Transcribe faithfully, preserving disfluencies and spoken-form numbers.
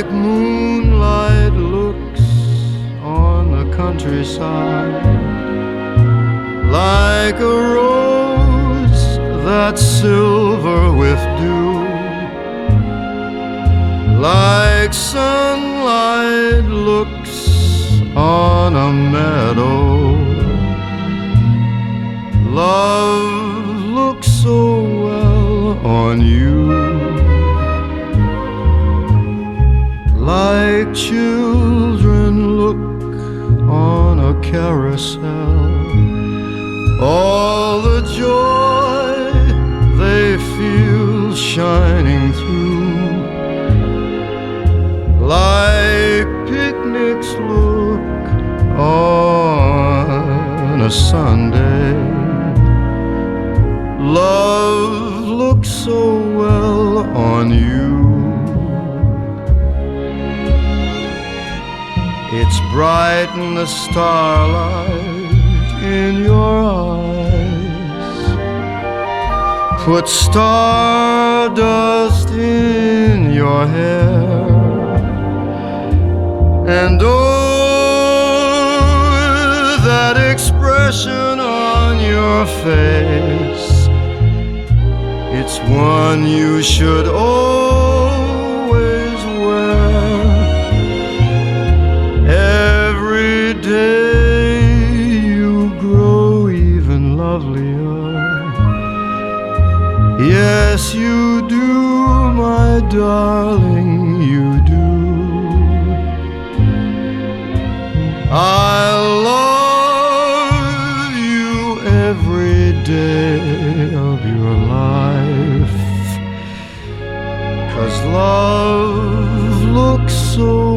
like moonlight looks on the countryside, like a rose that's silver with dew, like sunlight looks on a meadow. Love looks so well on you, like children look on a carousel. All the joy they feel shining through, like picnics look on a Sunday. Love looks so well on you. It's bright in the starlight in your eyes, put stardust in your hair, and oh, that expression on your face, it's one you should always wear. Every day you grow even lovelier. Yes, you do, my darling, you do. I love you every day of your life, 'cause love looks so